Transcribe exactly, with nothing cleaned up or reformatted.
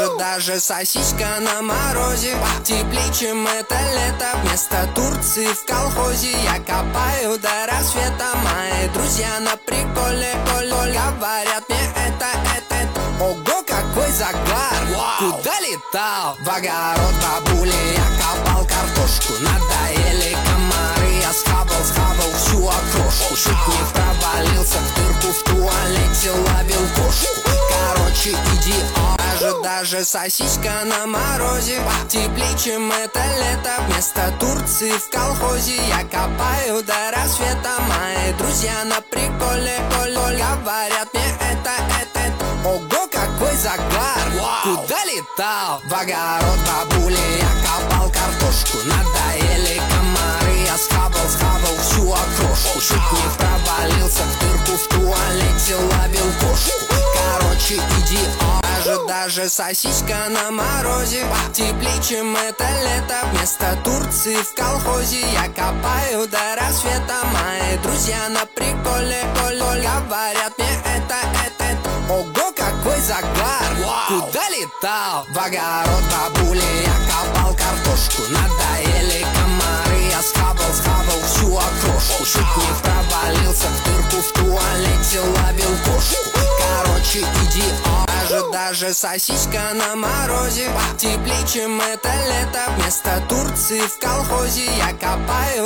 Даже, даже сосиска на морозе теплее, чем это лето. Вместо Турции в колхозе я копаю до рассвета. Мои друзья на приколе, коль, говорят мне это, это, это. Ого, какой загар! Вау. Куда летал? В огород бабули я копал картошку. Надоели комары, я схавал, схавал всю окрошку. Чуть не провалился в дырку в туалете, ловил кошку. Короче, идиот. Даже, даже сосиска на морозе теплее, чем это лето. Вместо Турции в колхозе я копаю до рассвета. Мои друзья на приколе, коль, коль, говорят мне это, это, это. Ого, какой загар! Вау. Куда летал? В огород бабули я копал картошку. Надоели комары, я схавал, схавал всю окрошку. Чуть не провалился в дырку в туалете, ловил кошку. Короче, идиот. Даже, даже сосиска на морозе теплее, чем это лето. Вместо Турции в колхозе я копаю до рассвета. Мои друзья на приколе, коль, коль, говорят мне это, это, это. Ого, какой загар! Вау. Куда летал? В огород бабули я копал картошку. Надоели комары, я схавал, схавал всю окрошку. Чуть не провалился в дырку в туалете, ловил кошку. Короче, идиот. Даже, даже сосиска на морозе теплее, чем это лето. Вместо Турции в колхозе я копаю